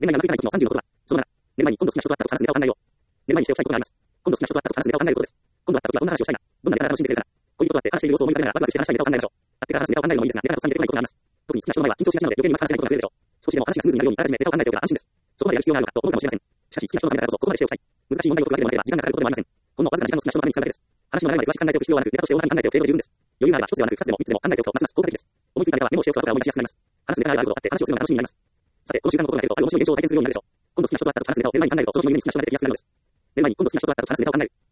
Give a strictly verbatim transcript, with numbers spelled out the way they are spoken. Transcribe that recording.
寝る前に学びたいことのさんじゅうのことだ。そのなな、寝る前に今度好きな人と会ったと話すネタを考えよう。寝る前にしておきたいことがあります。今度好きな人と会ったと話すネタを考えることです。今度会った時はどんな話をしたいな。どんなネタが楽しんでくれるかな。恋人と会って話している様子を思い浮かべながらワクワクして話したいネタを考えましょう。会ってから話すネタを考えるのもいいですが、ネタがとっさに出てこないことがあります。特に好きな人の前は緊張しがちなので余計にうまく話せないことが増えるでしょう。少しでも話がスムーズになるようにあらかじめネタを考えておけば安心です。そこまでやる必要があるのかと思うかもしれません。しかし好きな人のためだからこそここまでしておきたい。難しい問題を解くわけでもなければ時間がかかることでもありません。ほんのわずかな時間の好きな人のために使うだけです。話の流れまで詳しく考えておく必要はなく、ネタとして大まかに考えておく程度で十分です。余裕があれば一つではなく二つでも三つでも考えておくとますます効果的です。思いついたネタはメモをしておくことが思い出しやすくなります。話すネタがあることがあって話をするのが楽しみになります。さて、この習慣のことが減るとある面白い現象を体験するようになるでしょう。今度好きな人と会ったと話すネタを寝る前に考えるとその日の夢に好きな人が出てきやすくなるのです。寝る前に今度好きな人と会ったと話すネタを考える。